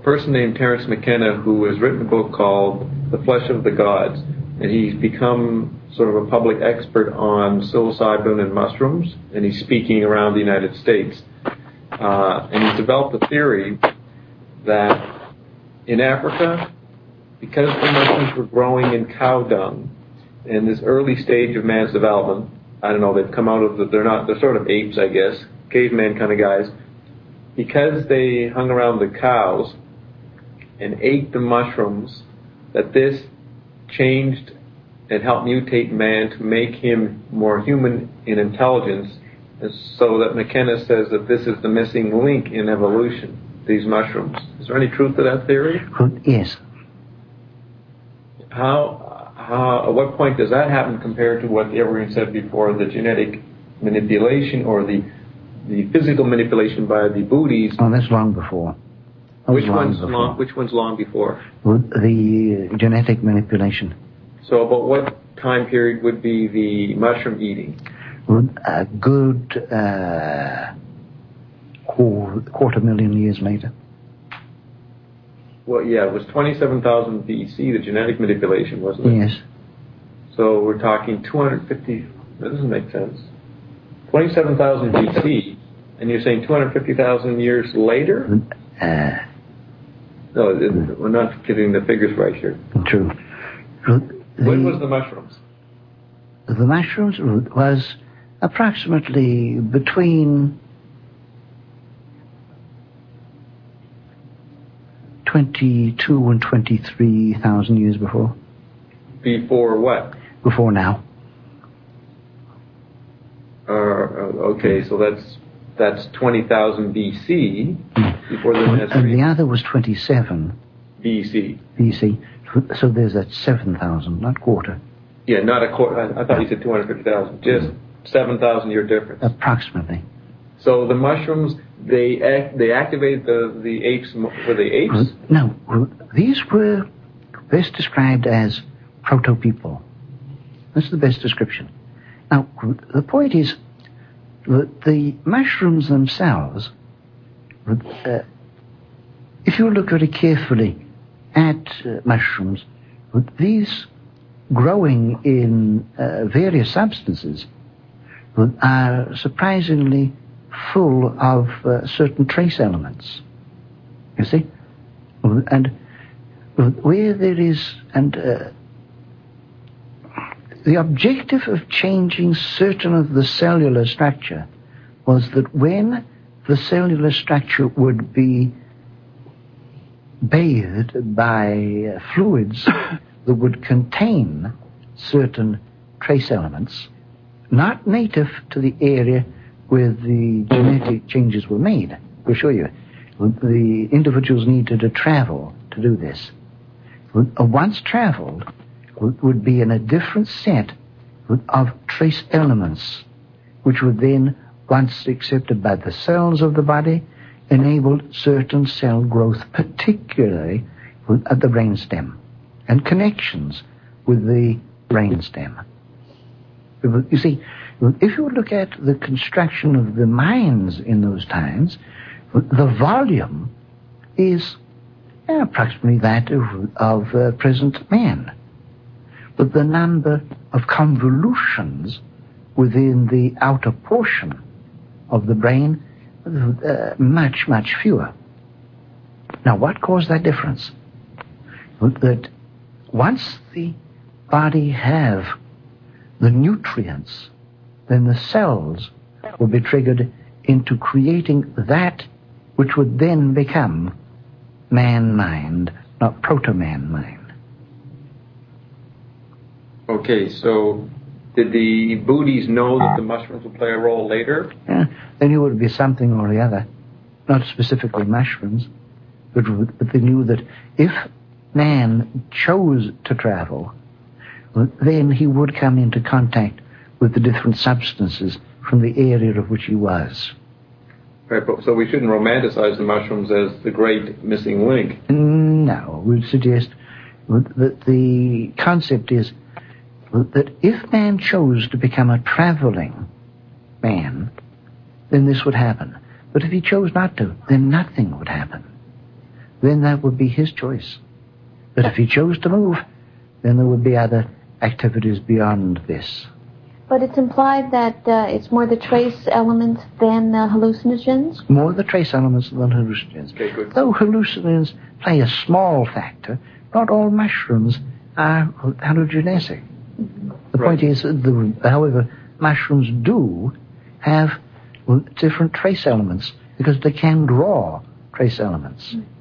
person named Terence McKenna who has written a book called The Flesh of the Gods, and he's become sort of a public expert on psilocybin and mushrooms, and he's speaking around the United States. And he's developed a theory that in Africa, because the mushrooms were growing in cow dung in this early stage of man's development, I don't know, they've come out of they're sort of apes, I guess, caveman kind of guys, because they hung around the cows and ate the mushrooms, that this changed and helped mutate man to make him more human in intelligence, and so that McKenna says that this is the missing link in evolution, these mushrooms. Is there any truth to that theory? Yes. At what point does that happen compared to what everyone said before, the genetic manipulation or the physical manipulation by the Buddhis? Oh, that's long before. Which one's long before? The genetic manipulation. So about what time period would be the mushroom eating? A good 250,000 years later. Well, yeah, it was 27,000 BC, the genetic manipulation, wasn't it? Yes. So we're talking 250, that doesn't make sense. 27,000 BC, and you're saying 250,000 years later? No, we're not getting the figures right here. True. When was the mushrooms? The mushrooms was approximately between 22 and 23,000 years before. Before what? Before now. Okay, so that's 20,000 BC before the Nazarene. And the other was 27 BC. BC. So there's that 7,000, not quarter. Yeah, not a quarter. I thought you said 250,000. Just 7,000 year difference. Approximately. So the mushrooms, they activated the apes. Were they apes? No, these were best described as proto-people. That's the best description. Now, the point is that the mushrooms themselves, if you look very carefully at mushrooms, these growing in various substances are surprisingly full of certain trace elements. You see? And where there is, the objective of changing certain of the cellular structure was that when the cellular structure would be bathed by fluids that would contain certain trace elements, not native to the area where the genetic changes were made. We'll show you. The individuals needed to travel to do this. Once traveled, would be in a different set of trace elements, which would then, once accepted by the cells of the body, enable certain cell growth, particularly at the brainstem, and connections with the brainstem. You see, if you look at the construction of the minds in those times, the volume is approximately that of present man. But the number of convolutions within the outer portion of the brain, much, much fewer. Now, what caused that difference? That once the body have the nutrients, then the cells will be triggered into creating that which would then become man-mind, not proto-man mind. Okay, so did the Buddhis know that the mushrooms would play a role later? Yeah, they knew it would be something or the other, not specifically mushrooms, but they knew that if man chose to travel, then he would come into contact with the different substances from the area of which he was. Right, but so we shouldn't romanticize the mushrooms as the great missing link. No, we'd suggest that the concept is that if man chose to become a traveling man, then this would happen. But if he chose not to, then nothing would happen. then that would be his choice. But if he chose to move, then there would be other activities beyond this. But it's implied that it's more the trace elements than hallucinogens? More the trace elements than hallucinogens. Okay, good. Though hallucinogens play a small factor, not all mushrooms are hallucinogenic. The point is, however, mushrooms do have different trace elements because they can draw trace elements.